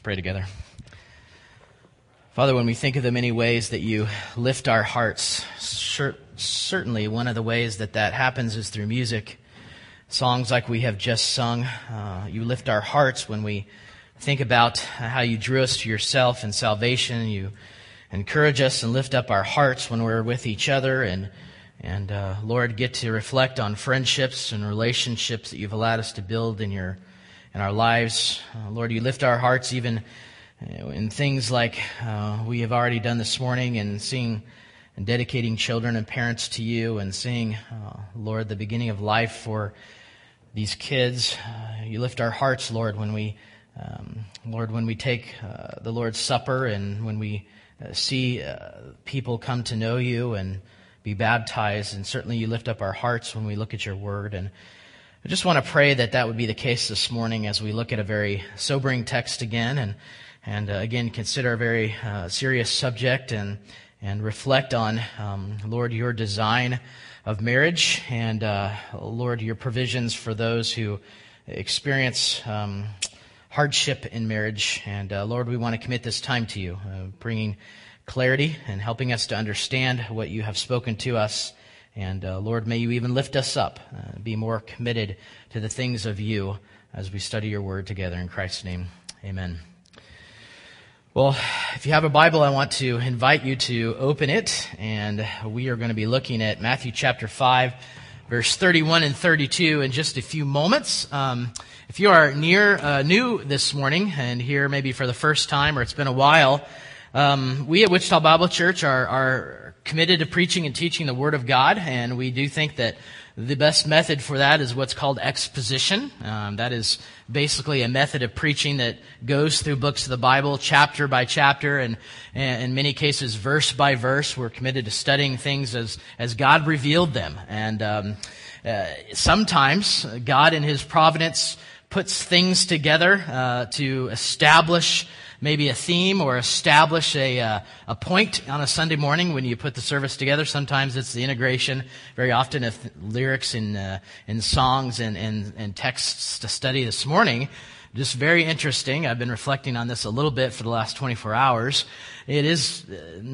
Pray together. Father, when we think of the many ways that you lift our hearts, certainly one of the ways that happens is through music. Songs like we have just sung. You lift our hearts when we think about how you drew us to yourself in salvation. You encourage us and lift up our hearts when we're with each other and Lord, get to reflect on friendships and relationships that you've allowed us to build in our lives. Lord, you lift our hearts even in things like we have already done this morning, and seeing and dedicating children and parents to you, and seeing, Lord, the beginning of life for these kids. You lift our hearts, Lord, when we take the Lord's Supper, and when we see people come to know you and be baptized, and certainly you lift up our hearts when we look at your word. And I just want to pray that would be the case this morning as we look at a very sobering text again, and again consider a very serious subject, and reflect on, Lord, your design of marriage, and Lord, your provisions for those who experience hardship in marriage. And Lord, we want to commit this time to you, bringing clarity and helping us to understand what you have spoken to us. And Lord, may you even lift us up, be more committed to the things of you as we study your word together. In Christ's name, amen. Well, if you have a Bible, I want to invite you to open it, and we are going to be looking at Matthew chapter 5, verse 31 and 32 in just a few moments. If you are new this morning and here maybe for the first time, or it's been a while, we at Wichita Bible Church are committed to preaching and teaching the Word of God, and we do think that the best method for that is what's called exposition. That is basically a method of preaching that goes through books of the Bible, chapter by chapter, and in many cases, verse by verse. We're committed to studying things as God revealed them. And sometimes God in His providence puts things together to establish maybe a theme or establish a point on a Sunday morning when you put the service together. Sometimes it's the integration, very often of lyrics in songs and texts to study this morning. Just very interesting. I've been reflecting on this a little bit for the last 24 hours. It is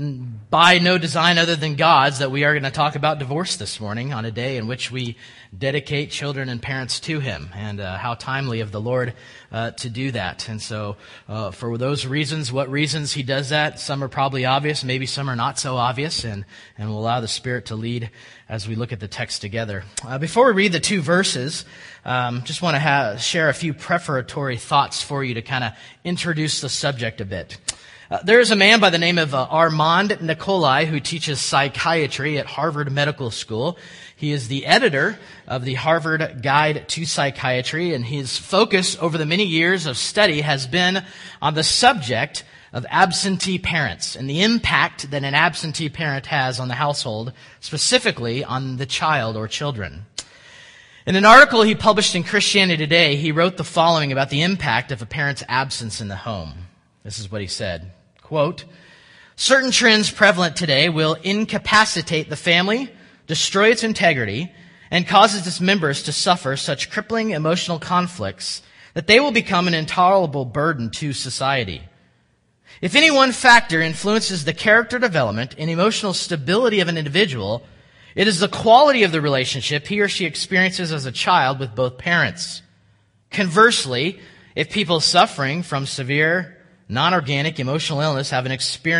by no design other than God's that we are going to talk about divorce this morning on a day in which we dedicate children and parents to Him, and how timely of the Lord to do that. And so for those reasons, what reasons He does that, some are probably obvious, maybe some are not so obvious, and we'll allow the Spirit to lead as we look at the text together. Before we read the two verses, just want to share a few prefatory thoughts for you to kind of introduce the subject a bit. There is a man by the name of Armand Nicolai who teaches psychiatry at Harvard Medical School. He is the editor of the Harvard Guide to Psychiatry, and his focus over the many years of study has been on the subject of absentee parents and the impact that an absentee parent has on the household, specifically on the child or children. In an article he published in Christianity Today, he wrote the following about the impact of a parent's absence in the home. This is what he said, quote, "Certain trends prevalent today will incapacitate the family, destroy its integrity, and causes its members to suffer such crippling emotional conflicts that they will become an intolerable burden to society. If any one factor influences the character development and emotional stability of an individual, it is the quality of the relationship he or she experiences as a child with both parents. Conversely, if people suffering from severe non-organic emotional illness have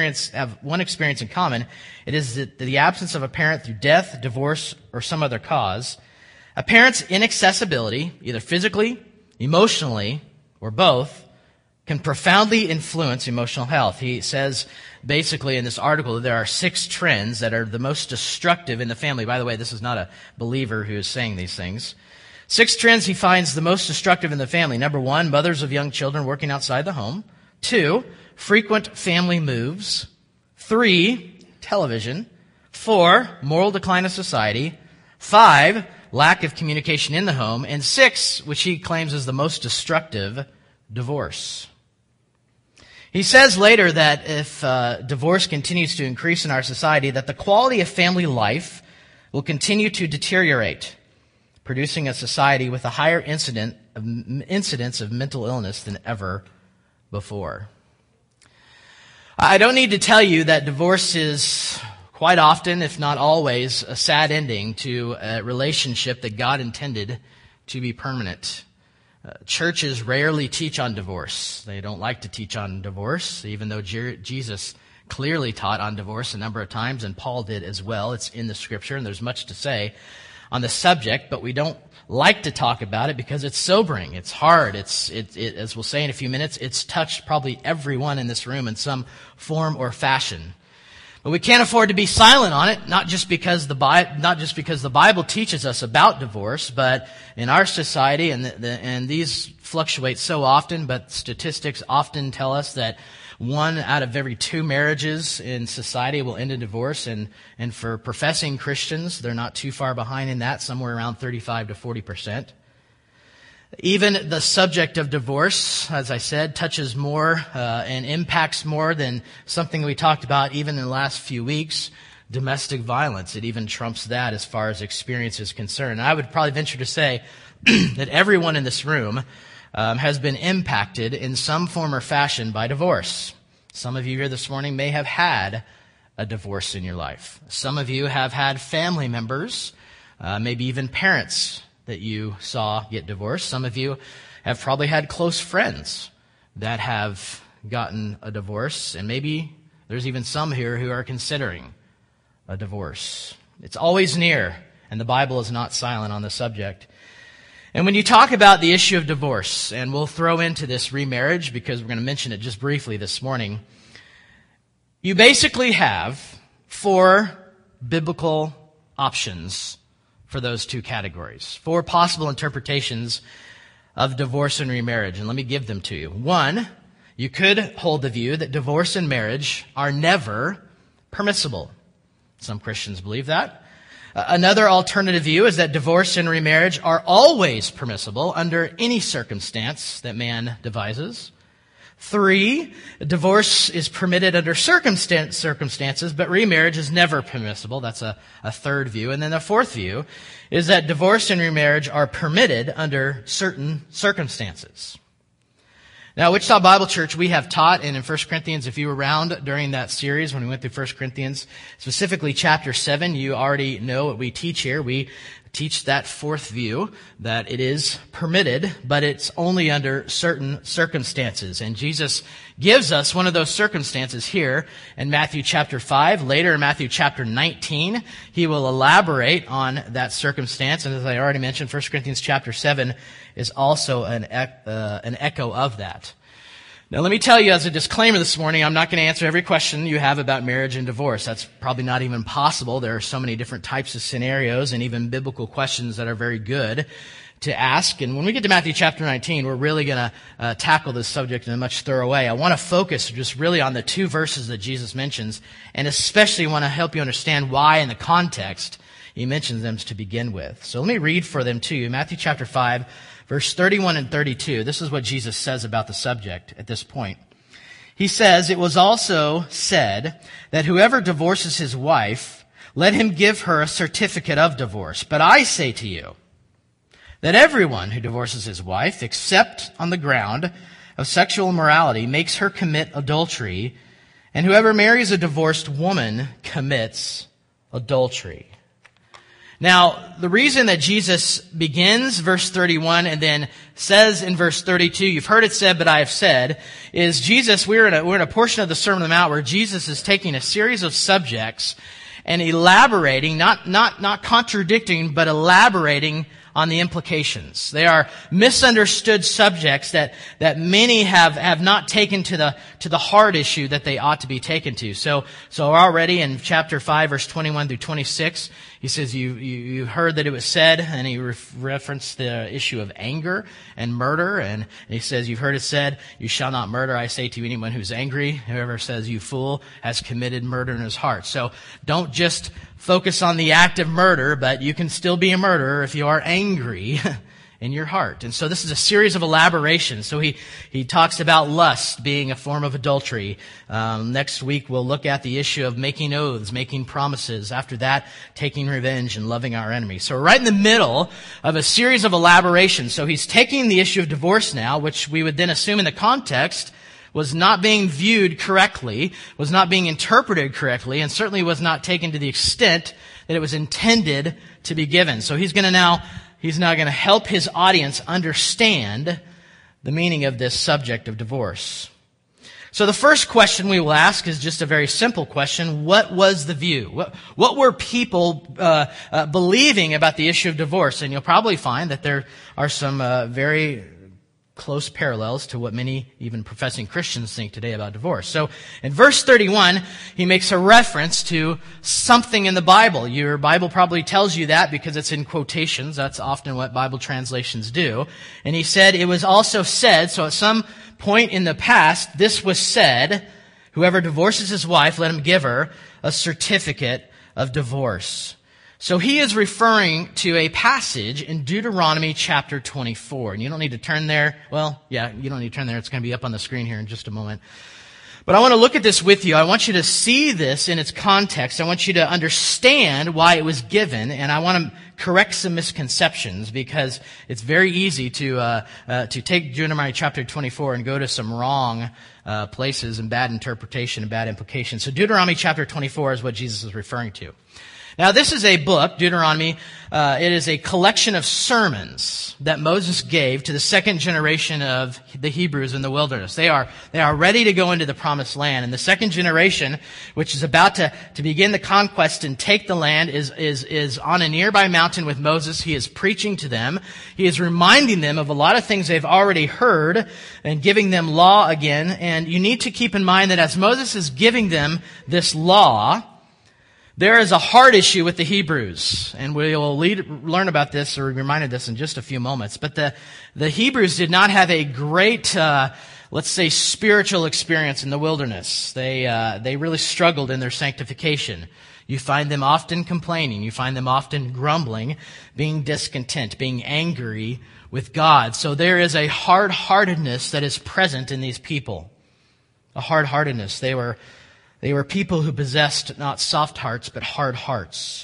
one experience in common, it is the absence of a parent through death, divorce, or some other cause. A parent's inaccessibility, either physically, emotionally, or both, can profoundly influence emotional health." He says basically in this article that there are 6 trends that are the most destructive in the family. By the way, this is not a believer who is saying these things. 6 trends he finds the most destructive in the family. Number 1, mothers of young children working outside the home. 2, frequent family moves. 3, television. 4, moral decline of society. 5, lack of communication in the home. And 6, which he claims is the most destructive, divorce. He says later that if divorce continues to increase in our society, that the quality of family life will continue to deteriorate, producing a society with a higher incidence of mental illness than ever before. I don't need to tell you that divorce is quite often, if not always, a sad ending to a relationship that God intended to be permanent. Churches rarely teach on divorce. They don't like to teach on divorce, even though Jesus clearly taught on divorce a number of times, and Paul did as well. It's in the Scripture, and there's much to say on the subject, but we don't like to talk about it because it's sobering. It's hard. As we'll say in a few minutes, it's touched probably everyone in this room in some form or fashion. But we can't afford to be silent on it, not just because the Bible teaches us about divorce, but in our society, and these fluctuate so often, but statistics often tell us that 1 out of every 2 marriages in society will end in divorce, and for professing Christians, they're not too far behind in that, somewhere around 35 to 40%. Even the subject of divorce, as I said, touches more and impacts more than something we talked about even in the last few weeks, domestic violence. It even trumps that as far as experience is concerned. And I would probably venture to say that everyone in this room has been impacted in some form or fashion by divorce. Some of you here this morning may have had a divorce in your life. Some of you have had family members, maybe even parents that you saw get divorced. Some of you have probably had close friends that have gotten a divorce, and maybe there's even some here who are considering a divorce. It's always near, and the Bible is not silent on the subject. And when you talk about the issue of divorce, and we'll throw into this remarriage because we're going to mention it just briefly this morning, you basically have 4 biblical options for those 2 categories. 4 possible interpretations of divorce and remarriage, and let me give them to you. 1, you could hold the view that divorce and marriage are never permissible. Some Christians believe that. Another alternative view is that divorce and remarriage are always permissible under any circumstance that man devises. 3, divorce is permitted under circumstances, but remarriage is never permissible. That's a third view. And then the 4th view is that divorce and remarriage are permitted under certain circumstances. Now, Wichita Bible Church, we have taught, and in 1 Corinthians, if you were around during that series when we went through 1 Corinthians, specifically chapter 7, you already know what we teach here. We teach that 4th view, that it is permitted, but it's only under certain circumstances. And Jesus gives us one of those circumstances here in Matthew chapter 5. Later in Matthew chapter 19, he will elaborate on that circumstance. And as I already mentioned, 1 Corinthians chapter 7 is also an echo of that. Now, let me tell you as a disclaimer this morning, I'm not going to answer every question you have about marriage and divorce. That's probably not even possible. There are so many different types of scenarios and even biblical questions that are very good to ask. And when we get to Matthew chapter 19, we're really going to tackle this subject in a much thorough way. I want to focus just really on the 2 verses that Jesus mentions, and especially want to help you understand why in the context he mentions them to begin with. So let me read for them to you. Matthew chapter 5, verse 31 and 32. This is what Jesus says about the subject at this point. He says, "It was also said that whoever divorces his wife, let him give her a certificate of divorce. But I say to you that everyone who divorces his wife, except on the ground of sexual immorality, makes her commit adultery, and whoever marries a divorced woman commits adultery." Now, the reason that Jesus begins verse 31 and then says in verse 32, "You've heard it said, but I have said," is Jesus, we're in a portion of the Sermon on the Mount where Jesus is taking a series of subjects and elaborating, not contradicting, but elaborating on the implications. They are misunderstood subjects that many have not taken to the heart issue that they ought to be taken to. So already in chapter 5, verse 21 through 26, he says, you heard that it was said, and he referenced the issue of anger and murder, and he says, "You've heard it said, you shall not murder. I say to you, anyone who's angry, whoever says you fool, has committed murder in his heart." So don't just focus on the act of murder, but you can still be a murderer if you are angry in your heart. And so this is a series of elaborations. So he talks about lust being a form of adultery. Next week we'll look at the issue of making oaths, making promises. After that, taking revenge and loving our enemies. So we're right in the middle of a series of elaborations. So he's taking the issue of divorce now, which we would then assume in the context was not being viewed correctly, was not being interpreted correctly, and certainly was not taken to the extent that it was intended to be given. So he's now going to help his audience understand the meaning of this subject of divorce. So the first question we will ask is just a very simple question. What was the view? What were people believing about the issue of divorce? And you'll probably find that there are some very close parallels to what many even professing Christians think today about divorce. So in verse 31, he makes a reference to something in the Bible. Your Bible probably tells you that because it's in quotations. That's often what Bible translations do. And he said, it was also said, so at some point in the past, this was said, whoever divorces his wife, let him give her a certificate of divorce. So he is referring to a passage in Deuteronomy chapter 24. And you don't need to turn there. Well, yeah, you don't need to turn there. It's going to be up on the screen here in just a moment. But I want to look at this with you. I want you to see this in its context. I want you to understand why it was given. And I want to correct some misconceptions because it's very easy to take Deuteronomy chapter 24 and go to some wrong places and bad interpretation and bad implications. So Deuteronomy chapter 24 is what Jesus is referring to. Now, this is a book, Deuteronomy. It is a collection of sermons that Moses gave to the second generation of the Hebrews in the wilderness. They are ready to go into the promised land. And the second generation, which is about to begin the conquest and take the land, is on a nearby mountain with Moses. He is preaching to them. He is reminding them of a lot of things they've already heard and giving them law again. And you need to keep in mind that as Moses is giving them this law, there is a heart issue with the Hebrews, and we'll learn about this or be reminded of this in just a few moments. But the Hebrews did not have a great, let's say, spiritual experience in the wilderness. They really struggled in their sanctification. You find them often complaining. You find them often grumbling, being discontent, being angry with God. So there is a hard-heartedness that is present in these people. A hard-heartedness. They were people who possessed not soft hearts, but hard hearts.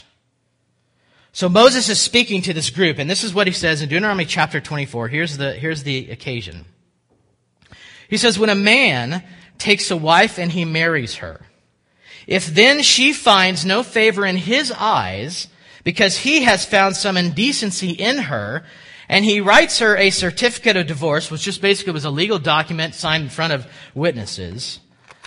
So Moses is speaking to this group, and this is what he says in Deuteronomy chapter 24. Here's the occasion. He says, when a man takes a wife and he marries her, if then she finds no favor in his eyes, because he has found some indecency in her, and he writes her a certificate of divorce, which just basically was a legal document signed in front of witnesses,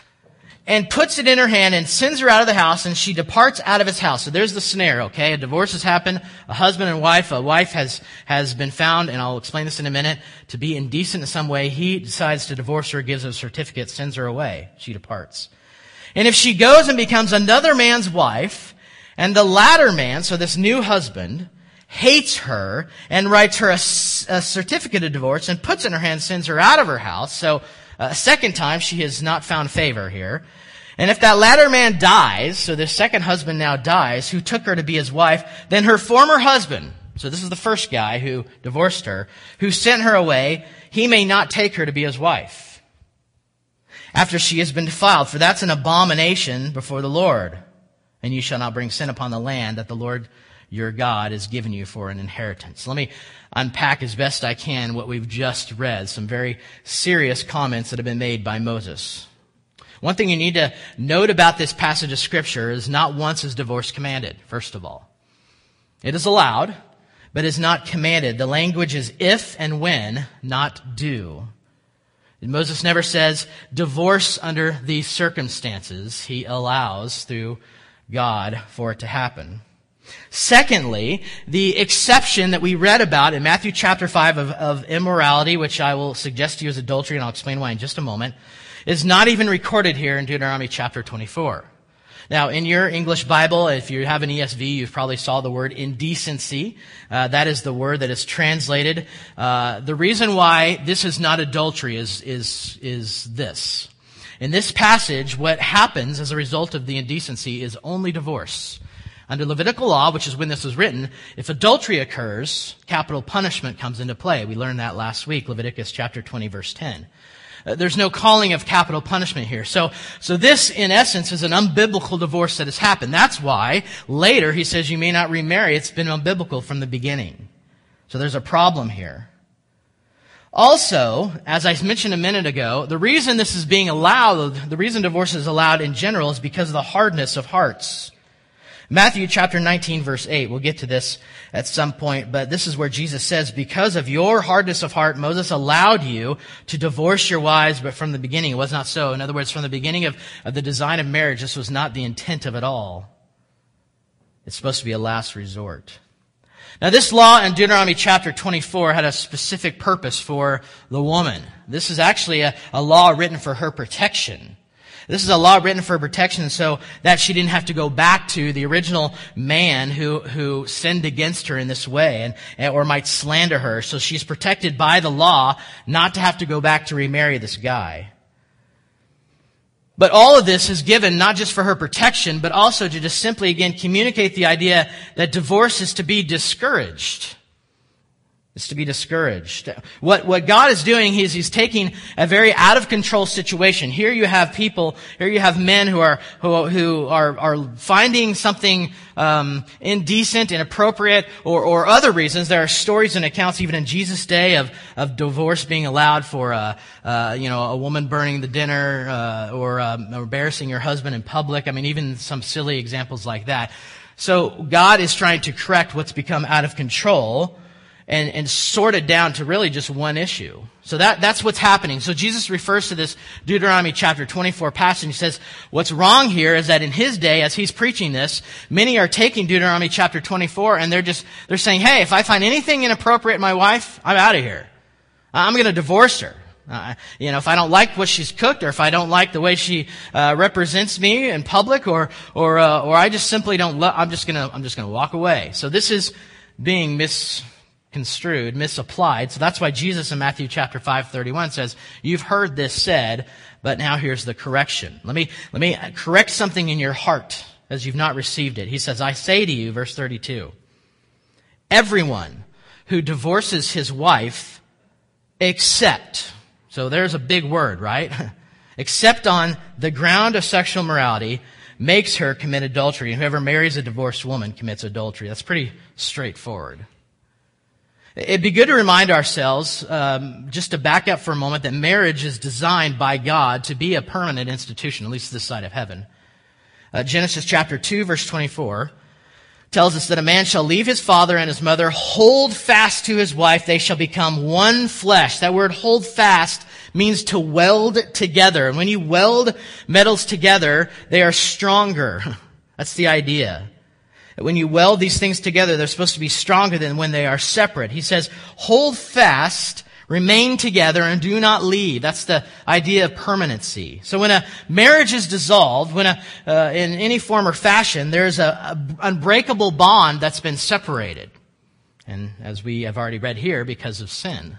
and puts it in her hand and sends her out of the house, and she departs out of his house. So there's the scenario, okay? A divorce has happened, a husband and wife. A wife has been found, and I'll explain this in a minute, to be indecent in some way. He decides to divorce her, gives her a certificate, sends her away. She departs. And if she goes and becomes another man's wife, and the latter man, so this new husband, hates her and writes her a certificate of divorce and puts it in her hand, sends her out of her house. So a second time, she has not found favor here. And if that latter man dies, so this second husband now dies, who took her to be his wife, then her former husband, so this is the first guy who divorced her, who sent her away, he may not take her to be his wife after she has been defiled, for that's an abomination before the Lord. And you shall not bring sin upon the land that the Lord your God has given you for an inheritance. Let me unpack as best I can what we've just read, some very serious comments that have been made by Moses. One thing you need to note about this passage of Scripture is not once is divorce commanded, first of all. It is allowed, but is not commanded. The language is if and when, not do. Moses never says divorce under these circumstances. He allows through God for it to happen. Secondly, the exception that we read about in Matthew chapter 5 of immorality, which I will suggest to you as adultery, and I'll explain why in just a moment, is not even recorded here in Deuteronomy chapter 24. Now, in your English Bible, if you have an ESV, you probably saw the word indecency. That is the word that is translated. The reason why this is not adultery is this. In this passage, what happens as a result of the indecency is only divorce. Under Levitical law, which is when this was written, if adultery occurs, capital punishment comes into play. We learned that last week, Leviticus chapter 20, verse 10. There's no calling of capital punishment here. So this, in essence, is an unbiblical divorce that has happened. That's why later he says you may not remarry. It's been unbiblical from the beginning. So there's a problem here. Also, as I mentioned a minute ago, the reason this is being allowed, the reason divorce is allowed in general is because of the hardness of hearts. Matthew chapter 19, verse 8. We'll get to this at some point, but this is where Jesus says, because of your hardness of heart, Moses allowed you to divorce your wives, but from the beginning it was not so. In other words, from the beginning of the design of marriage, this was not the intent of it all. It's supposed to be a last resort. Now, this law in Deuteronomy chapter 24 had a specific purpose for the woman. This is actually a law written for her protection. This is a law written for protection so that she didn't have to go back to the original man who sinned against her in this way or might slander her. So she's protected by the law not to have to go back to remarry this guy. But all of this is given not just for her protection, but also to just simply, again, communicate the idea that divorce is to be discouraged. It's to be discouraged. What God is doing is He's taking a very out of control situation. Here you have men who are finding something indecent, inappropriate, or other reasons. There are stories and accounts even in Jesus' day of divorce being allowed for a woman burning the dinner or embarrassing your husband in public. I mean, even some silly examples like that. So God is trying to correct what's become out of control and sort it down to really just one issue. So that's what's happening. So Jesus refers to this Deuteronomy chapter 24 passage. He says, what's wrong here is that in His day, as He's preaching this, many are taking Deuteronomy chapter 24 and they're saying, hey, if I find anything inappropriate in my wife, I'm out of here. I'm going to divorce her. If I don't like what she's cooked, or if I don't like the way she represents me in public, or I just simply don't I'm just gonna walk away. So this is being misconstrued, misapplied. So that's why Jesus in Matthew chapter 5:31 says, "You've heard this said, but now here's the correction. Let me correct something in your heart as you've not received it." He says, "I say to you," verse 32, "everyone who divorces his wife except," so there's a big word, right? "except on the ground of sexual morality, makes her commit adultery. And whoever marries a divorced woman commits adultery." That's pretty straightforward. It'd be good to remind ourselves, just to back up for a moment, that marriage is designed by God to be a permanent institution, at least this side of heaven. Genesis chapter 2, verse 24 tells us that a man shall leave his father and his mother, hold fast to his wife, they shall become one flesh. That word hold fast means to weld together. And when you weld metals together, they are stronger. That's the idea. When you weld these things together, they're supposed to be stronger than when they are separate. He says, hold fast, remain together, and do not leave. That's the idea of permanency. So when a marriage is dissolved, in any form or fashion, there's an unbreakable bond that's been separated. And as we have already read here, because of sin.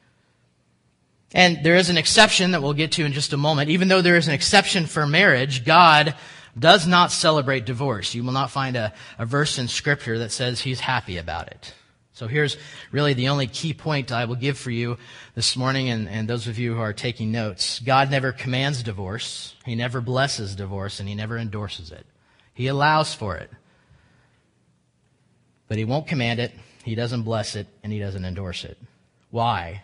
And there is an exception that we'll get to in just a moment. Even though there is an exception for marriage, God does not celebrate divorce. You will not find a verse in Scripture that says He's happy about it. So here's really the only key point I will give for you this morning, and those of you who are taking notes. God never commands divorce. He never blesses divorce, and He never endorses it. He allows for it. But He won't command it, He doesn't bless it, and He doesn't endorse it. Why?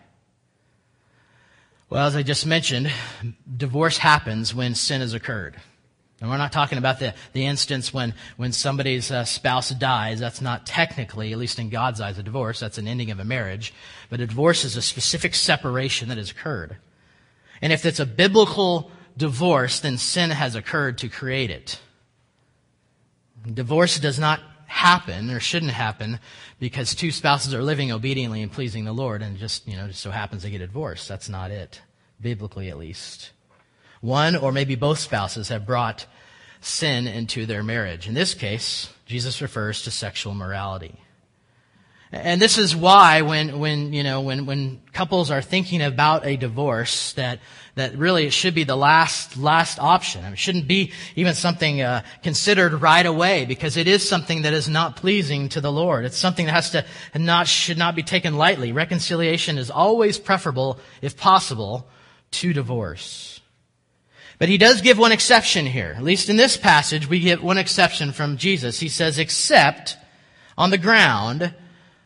Well, as I just mentioned, divorce happens when sin has occurred. And we're not talking about the instance when somebody's spouse dies. That's not technically, at least in God's eyes, a divorce. That's an ending of a marriage. But a divorce is a specific separation that has occurred. And if it's a biblical divorce, then sin has occurred to create it. Divorce does not happen, or shouldn't happen, because two spouses are living obediently and pleasing the Lord, and just so happens they get a divorce. That's not it, biblically at least. One or maybe both spouses have brought sin into their marriage. In this case, Jesus refers to sexual morality. And this is why when couples are thinking about a divorce, that really it should be the last option. It shouldn't be even something considered right away, because it is something that is not pleasing to the Lord. It's something that should not be taken lightly. Reconciliation is always preferable, if possible, to divorce. But He does give one exception here. At least in this passage, we get one exception from Jesus. He says, except on the ground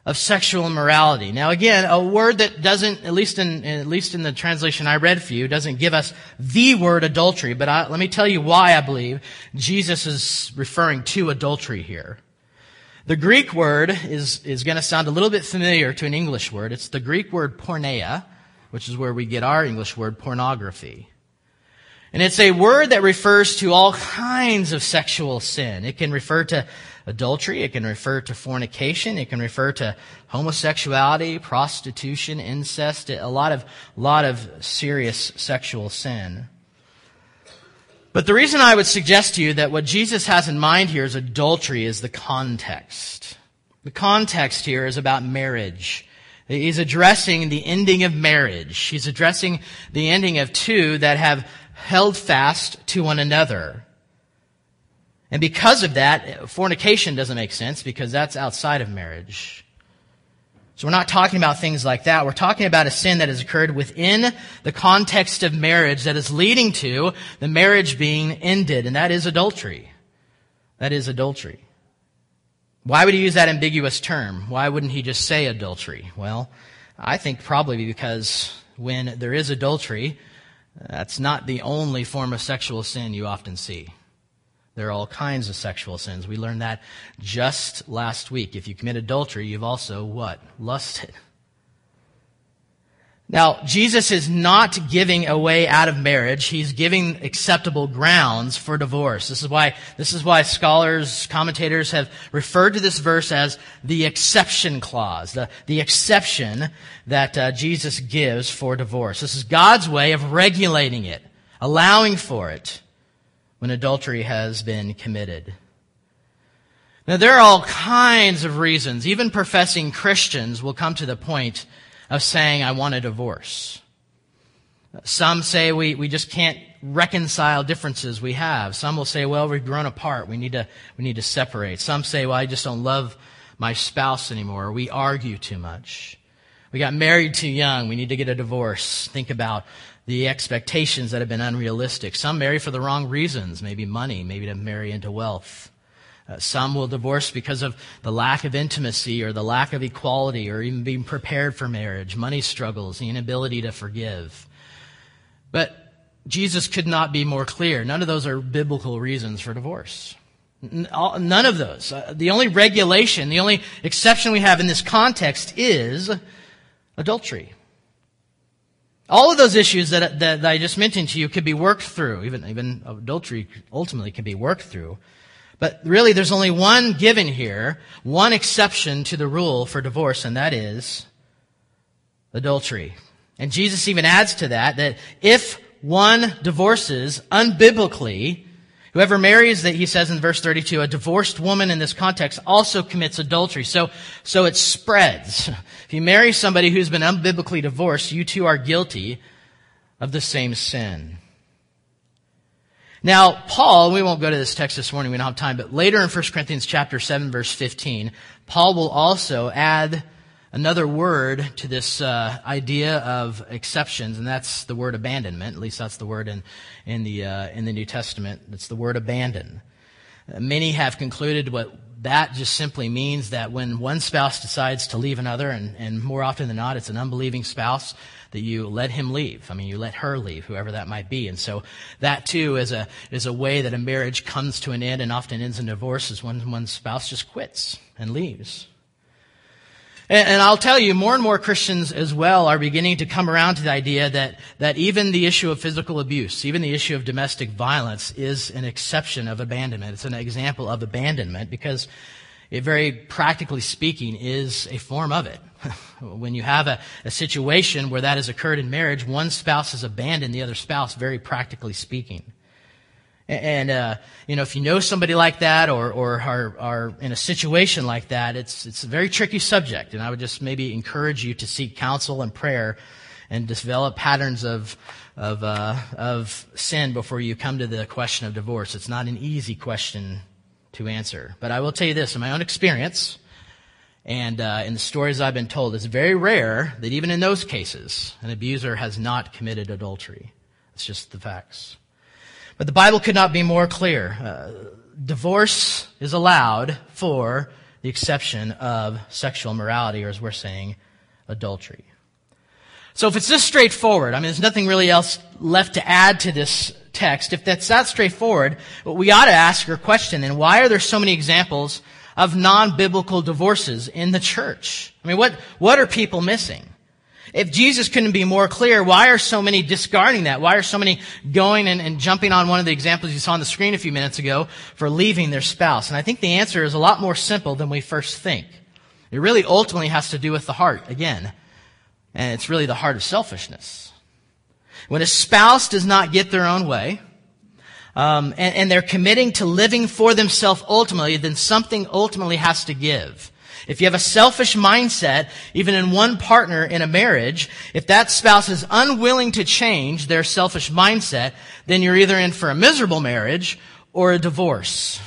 of sexual immorality. Now again, a word that doesn't, at least in the translation I read for you, doesn't give us the word adultery, but let me tell you why I believe Jesus is referring to adultery here. The Greek word is going to sound a little bit familiar to an English word. It's the Greek word porneia, which is where we get our English word pornography. And it's a word that refers to all kinds of sexual sin. It can refer to adultery, it can refer to fornication, it can refer to homosexuality, prostitution, incest, a lot of serious sexual sin. But the reason I would suggest to you that what Jesus has in mind here is adultery is the context. The context here is about marriage. He's addressing the ending of marriage. He's addressing the ending of two that have held fast to one another. And because of that, fornication doesn't make sense because that's outside of marriage. So we're not talking about things like that. We're talking about a sin that has occurred within the context of marriage that is leading to the marriage being ended, and that is adultery. That is adultery. Why would he use that ambiguous term? Why wouldn't he just say adultery? Well, I think probably because when there is adultery, that's not the only form of sexual sin you often see. There are all kinds of sexual sins. We learned that just last week. If you commit adultery, you've also what? Lusted. Now, Jesus is not giving a way out of marriage. He's giving acceptable grounds for divorce. This is why scholars, commentators have referred to this verse as the exception clause, the exception that Jesus gives for divorce. This is God's way of regulating it, allowing for it when adultery has been committed. Now, there are all kinds of reasons. Even professing Christians will come to the point of saying, I want a divorce. Some say we just can't reconcile differences we have. Some will say, well, we've grown apart. We need to separate. Some say, well, I just don't love my spouse anymore. We argue too much. We got married too young. We need to get a divorce. Think about the expectations that have been unrealistic. Some marry for the wrong reasons, maybe money, maybe to marry into wealth. Some will divorce because of the lack of intimacy or the lack of equality or even being prepared for marriage, money struggles, the inability to forgive. But Jesus could not be more clear. None of those are biblical reasons for divorce. None of those. The only regulation, the only exception we have in this context is adultery. All of those issues that I just mentioned to you could be worked through. Even adultery ultimately can be worked through. But really, there's only one given here, one exception to the rule for divorce, and that is adultery. And Jesus even adds to that if one divorces unbiblically, whoever marries, that he says in verse 32, a divorced woman in this context also commits adultery. So it spreads. If you marry somebody who's been unbiblically divorced, you too are guilty of the same sin. Now, Paul, we won't go to this text this morning, we don't have time, but later in 1 Corinthians chapter 7, verse 15, Paul will also add another word to this idea of exceptions, and that's the word abandonment. At least that's the word in the New Testament. It's the word abandon. Many have concluded what that just simply means that when one spouse decides to leave another, and more often than not, it's an unbelieving spouse, that you let him leave. I mean, you let her leave, whoever that might be. And so that too is a way that a marriage comes to an end and often ends in divorce, is when one spouse just quits and leaves. And I'll tell you, more and more Christians as well are beginning to come around to the idea that even the issue of physical abuse, even the issue of domestic violence is an exception of abandonment. It's an example of abandonment because it, very practically speaking, is a form of it. When you have a situation where that has occurred in marriage, one spouse has abandoned the other spouse, very practically speaking. And if you know somebody like that or are in a situation like that, it's a very tricky subject. And I would just maybe encourage you to seek counsel and prayer and develop patterns of sin before you come to the question of divorce. It's not an easy question to answer. But I will tell you this, in my own experience, and in the stories I've been told, it's very rare that even in those cases, an abuser has not committed adultery. It's just the facts. But the Bible could not be more clear. Divorce is allowed for the the exception of sexual immorality, or as we're saying, adultery. So if it's this straightforward, there's nothing really else left to add to this text. If that's that straightforward, we ought to ask our question, then why are there so many examples of non-biblical divorces in the church? What are people missing? If Jesus couldn't be more clear, why are so many discarding that? Why are so many going and jumping on one of the examples you saw on the screen a few minutes ago for leaving their spouse? And I think the answer is a lot more simple than we first think. It really ultimately has to do with the heart, again. And it's really the heart of selfishness. When a spouse does not get their own way, and they're committing to living for themselves ultimately, then something ultimately has to give. If you have a selfish mindset, even in one partner in a marriage, if that spouse is unwilling to change their selfish mindset, then you're either in for a miserable marriage or a divorce.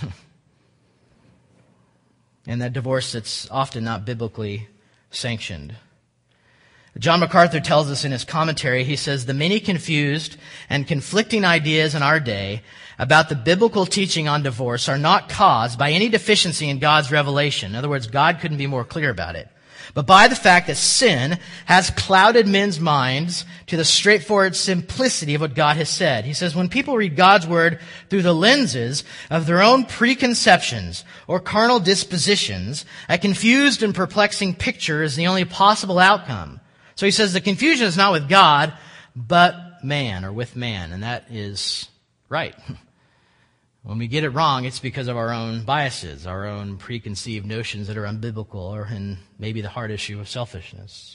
And that divorce that's often not biblically sanctioned. John MacArthur tells us in his commentary, he says, the many confused and conflicting ideas in our day about the biblical teaching on divorce are not caused by any deficiency in God's revelation. In other words, God couldn't be more clear about it. But by the fact that sin has clouded men's minds to the straightforward simplicity of what God has said. He says, when people read God's word through the lenses of their own preconceptions or carnal dispositions, a confused and perplexing picture is the only possible outcome. So he says the confusion is not with God, but man, or with man. And that is right. When we get it wrong, it's because of our own biases, our own preconceived notions that are unbiblical, or in maybe the hard issue of selfishness.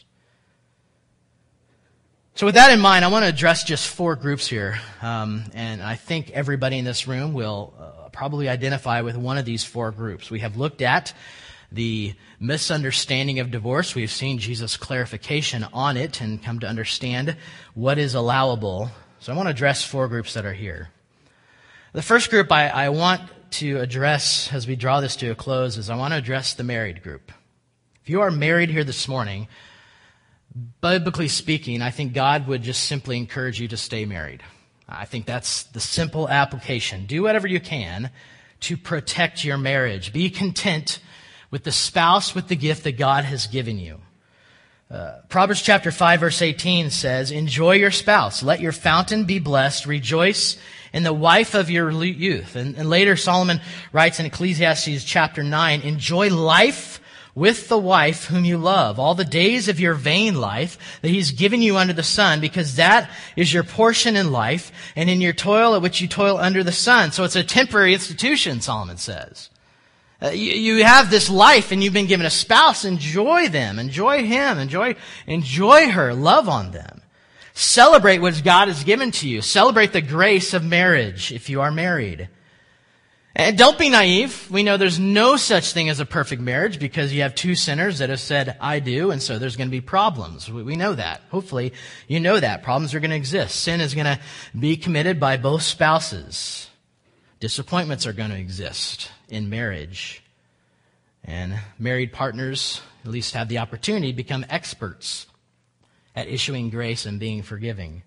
So with that in mind, I want to address just 4 groups here. And I think everybody in this room will probably identify with one of these 4 groups. We have looked at the misunderstanding of divorce. We've seen Jesus' clarification on it and come to understand what is allowable. So I want to address 4 groups that are here. The first group I want to address as we draw this to a close is I want to address the married group. If you are married here this morning, biblically speaking, I think God would just simply encourage you to stay married. I think that's the simple application. Do whatever you can to protect your marriage. Be content with the spouse, with the gift that God has given you. Proverbs chapter 5, verse 18 says, enjoy your spouse. Let your fountain be blessed. Rejoice in the wife of your youth. And later Solomon writes in Ecclesiastes chapter 9, enjoy life with the wife whom you love, all the days of your vain life that he's given you under the sun, because that is your portion in life and in your toil at which you toil under the sun. So it's a temporary institution, Solomon says. You have this life and you've been given a spouse. Enjoy them. Enjoy him. Enjoy her. Love on them. Celebrate what God has given to you. Celebrate the grace of marriage if you are married. And don't be naive. We know there's no such thing as a perfect marriage because you have 2 sinners that have said, I do, and so there's going to be problems. We know that. Hopefully you know that. Problems are going to exist. Sin is going to be committed by both spouses. Disappointments are going to exist in marriage. And married partners at least have the opportunity to become experts at issuing grace and being forgiving.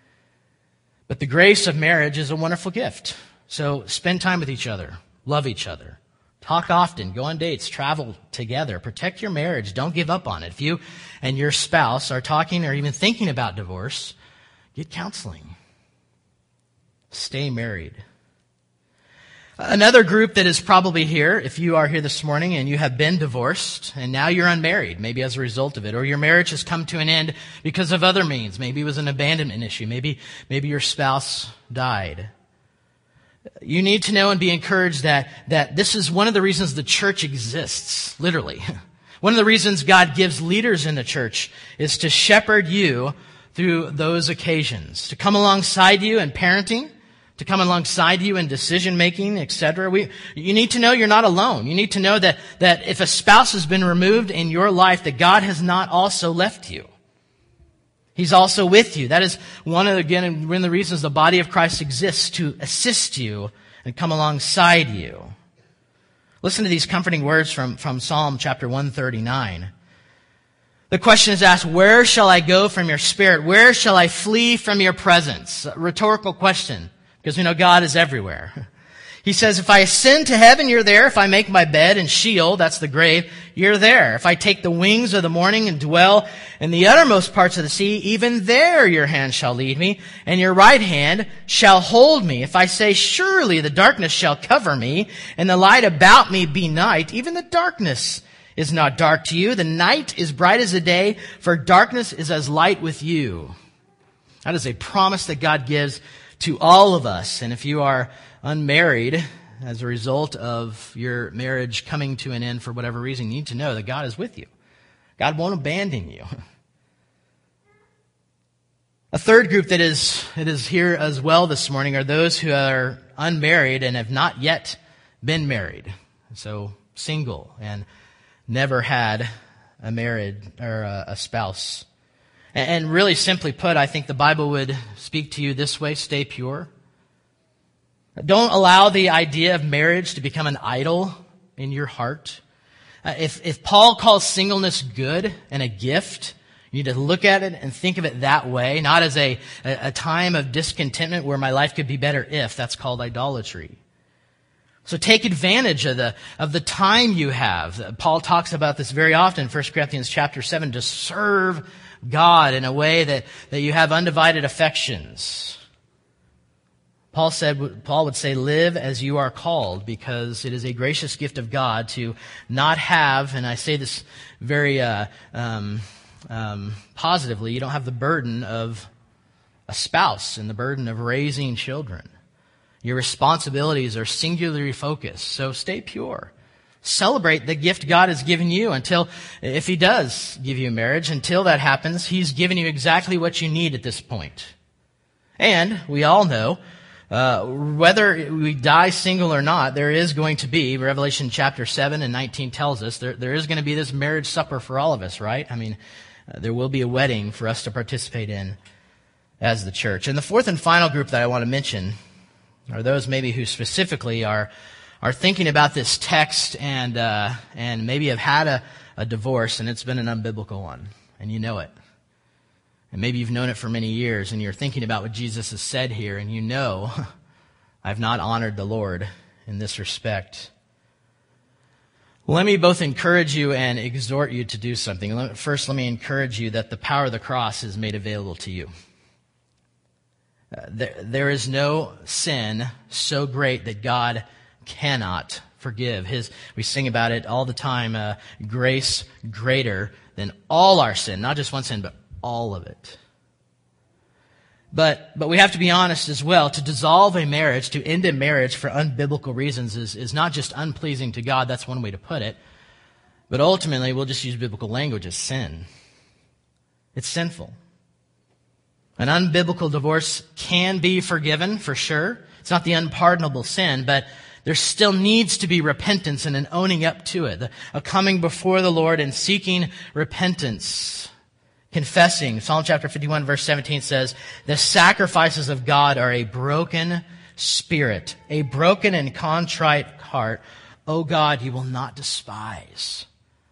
But the grace of marriage is a wonderful gift. So spend time with each other. Love each other. Talk often. Go on dates. Travel together. Protect your marriage. Don't give up on it. If you and your spouse are talking or even thinking about divorce, get counseling. Stay married. Another group that is probably here, if you are here this morning and you have been divorced and now you're unmarried, maybe as a result of it, or your marriage has come to an end because of other means. Maybe it was an abandonment issue. Maybe your spouse died. You need to know and be encouraged that this is one of the reasons the church exists, literally. One of the reasons God gives leaders in the church is to shepherd you through those occasions, to come alongside you in parenting, to come alongside you in decision-making, etc. You need to know you're not alone. You need to know that if a spouse has been removed in your life, that God has not also left you. He's also with you. That is one of the reasons the body of Christ exists, to assist you and come alongside you. Listen to these comforting words from Psalm chapter 139. The question is asked, where shall I go from your spirit? Where shall I flee from your presence? A rhetorical question, because we know God is everywhere. He says, if I ascend to heaven, you're there. If I make my bed in Sheol, that's the grave, you're there. If I take the wings of the morning and dwell in the uttermost parts of the sea, even there your hand shall lead me, and your right hand shall hold me. If I say, surely the darkness shall cover me, and the light about me be night, even the darkness is not dark to you. The night is bright as the day, for darkness is as light with you. That is a promise that God gives to all of us. And if you are unmarried as a result of your marriage coming to an end for whatever reason, you need to know that God is with you. God won't abandon you. A third group that is here as well this morning are those who are unmarried and have not yet been married. So single and never had a married or a spouse. And really simply put, I think the Bible would speak to you this way: stay pure. Don't allow the idea of marriage to become an idol in your heart. If Paul calls singleness good and a gift, you need to look at it and think of it that way, not as a time of discontentment where my life could be better if. That's called idolatry. So take advantage of the time you have. Paul talks about this very often in 1 Corinthians chapter 7, to serve God in a way that you have undivided affections. Paul would say, live as you are called, because it is a gracious gift of God to not have, and I say this very positively, you don't have the burden of a spouse and the burden of raising children. Your responsibilities are singularly focused, so stay pure. Celebrate the gift God has given you until, if He does give you marriage, until that happens, He's given you exactly what you need at this point. And we all know, whether we die single or not, there is going to be, Revelation chapter 7 and 19 tells us, there is going to be this marriage supper for all of us, right? I mean, there will be a wedding for us to participate in as the church. And the fourth and final group that I want to mention are those maybe who specifically are thinking about this text and maybe have had a divorce, and it's been an unbiblical one, and you know it. And maybe you've known it for many years, and you're thinking about what Jesus has said here, and you know, I've not honored the Lord in this respect. Well, let me both encourage you and exhort you to do something. First, let me encourage you that the power of the cross is made available to you. There is no sin so great that God cannot forgive. We sing about it all the time, grace greater than all our sin. Not just one sin, but all of it. But we have to be honest as well. To dissolve a marriage, to end a marriage for unbiblical reasons is not just unpleasing to God. That's one way to put it. But ultimately, we'll just use biblical language as sin. It's sinful. An unbiblical divorce can be forgiven, for sure. It's not the unpardonable sin, but there still needs to be repentance and an owning up to it. A coming before the Lord and seeking repentance. Confessing. Psalm chapter 51 verse 17 says, the sacrifices of God are a broken spirit, a broken and contrite heart. O God, you will not despise.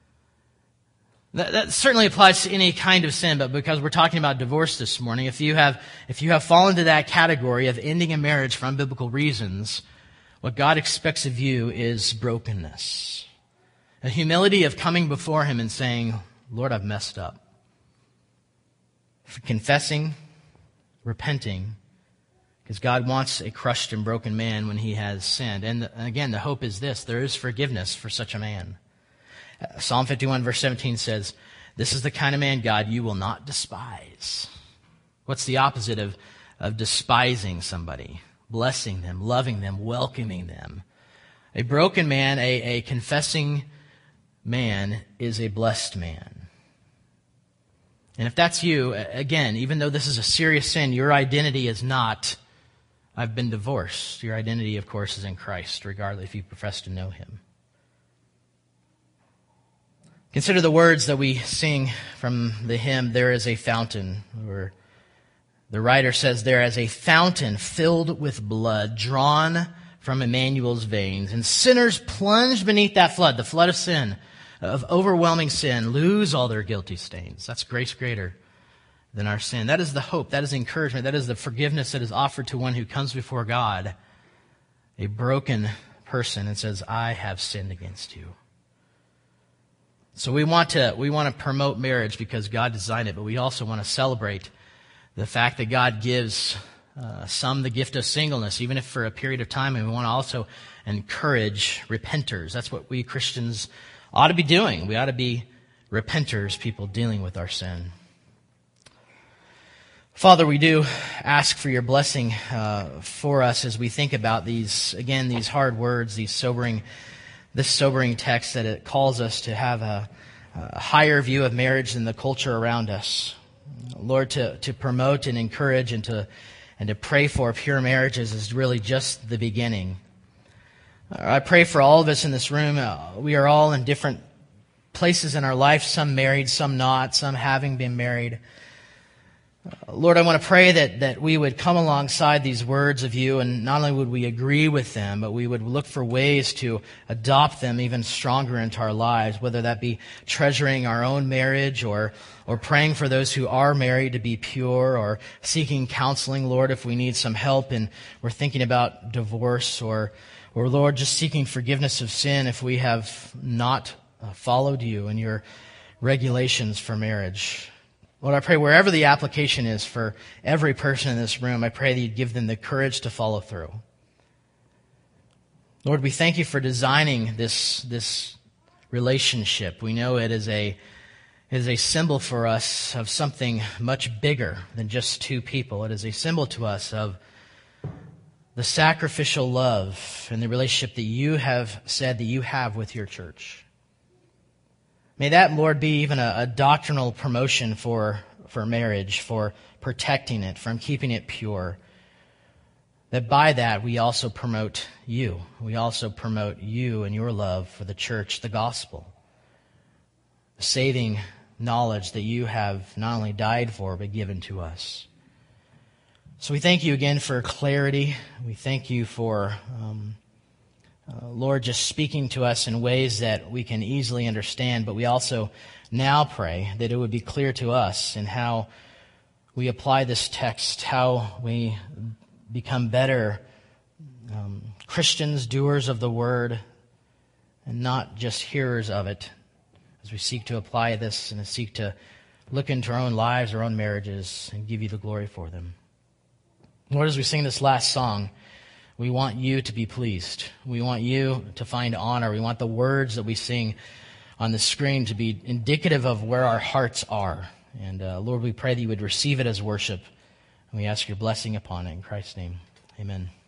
That certainly applies to any kind of sin, but because we're talking about divorce this morning, if you have fallen into that category of ending a marriage for unbiblical reasons, what God expects of you is brokenness. A humility of coming before Him and saying, Lord, I've messed up. Confessing, repenting, because God wants a crushed and broken man when he has sinned. And again, the hope is this: there is forgiveness for such a man. Psalm 51 verse 17 says, this is the kind of man, God, you will not despise. What's the opposite of despising somebody? Blessing them, loving them, welcoming them. A broken man, a confessing man is a blessed man. And if that's you, again, even though this is a serious sin, your identity is not, I've been divorced. Your identity, of course, is in Christ, regardless if you profess to know Him. Consider the words that we sing from the hymn, There is a Fountain, where the writer says, there is a fountain filled with blood drawn from Emmanuel's veins, and sinners plunged beneath that flood, the flood of sin, of overwhelming sin, lose all their guilty stains. That's grace greater than our sin. That is the hope. That is encouragement. That is the forgiveness that is offered to one who comes before God. a broken person and says, I have sinned against you. So we want to promote marriage because God designed it, but we also want to celebrate the fact that God gives some the gift of singleness, even if for a period of time, and we want to also encourage repenters. That's what we Christians ought to be doing. We ought to be repenters, people dealing with our sin. Father, we do ask for your blessing for us as we think about these hard words, this sobering text, that it calls us to have a higher view of marriage than the culture around us. Lord, to promote and encourage and to pray for pure marriages is really just the beginning. I pray for all of us in this room. We are all in different places in our life, some married, some not, some having been married. Lord, I want to pray that we would come alongside these words of you, and not only would we agree with them, but we would look for ways to adopt them even stronger into our lives, whether that be treasuring our own marriage or praying for those who are married to be pure, or seeking counseling, Lord, if we need some help and we're thinking about divorce, or Lord, just seeking forgiveness of sin if we have not followed you and your regulations for marriage. Lord, I pray wherever the application is for every person in this room, I pray that you'd give them the courage to follow through. Lord, we thank you for designing this relationship. We know it is a symbol for us of something much bigger than just two people. It is a symbol to us of the sacrificial love and the relationship that you have said that you have with your church. May that, Lord, be even a doctrinal promotion for marriage, for protecting it, from keeping it pure. That by that we also promote you. We also promote you and your love for the church, the gospel. The saving knowledge that you have not only died for, but given to us. So we thank you again for clarity. We thank you for Lord, just speaking to us in ways that we can easily understand, but we also now pray that it would be clear to us in how we apply this text, how we become better Christians, doers of the word, and not just hearers of it, as we seek to apply this and seek to look into our own lives, our own marriages, and give you the glory for them. Lord, as we sing this last song, we want you to be pleased. We want you to find honor. We want the words that we sing on the screen to be indicative of where our hearts are. And Lord, we pray that you would receive it as worship. And we ask your blessing upon it. In Christ's name, amen.